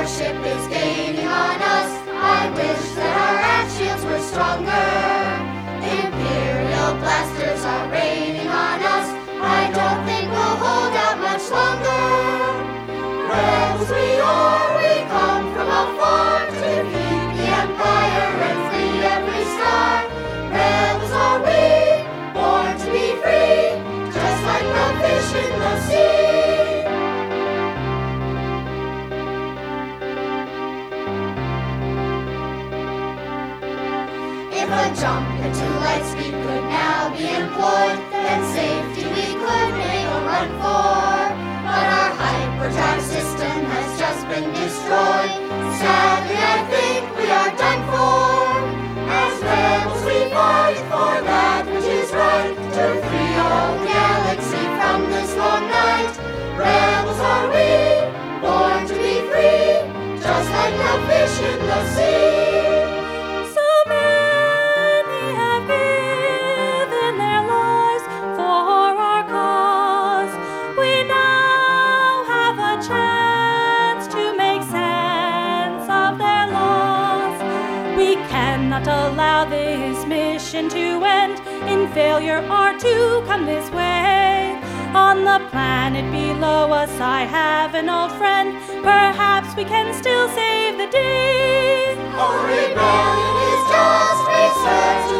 ship is gaining on us. I wish that our axe shields were stronger. Imperial blasters are raining on us. I don't think we'll hold out much longer. Rebels we are, we come from afar to defeat the Empire and free every star. Rebels are we, born to be free, just like the fish in the sea. If a jump into light speed could now be employed, then safety we could make a run for. But our hyperdrive system has just been destroyed. Sadly, I think we are done for. As rebels we fight for that which is right, to free all the galaxy from this long night. Rebels are we, born to be free, just like the fish in the sea. Cannot allow this mission to end in failure or to come this way. On the planet below us I have an old friend. Perhaps we can still save the day. Oh, rebellion is just research.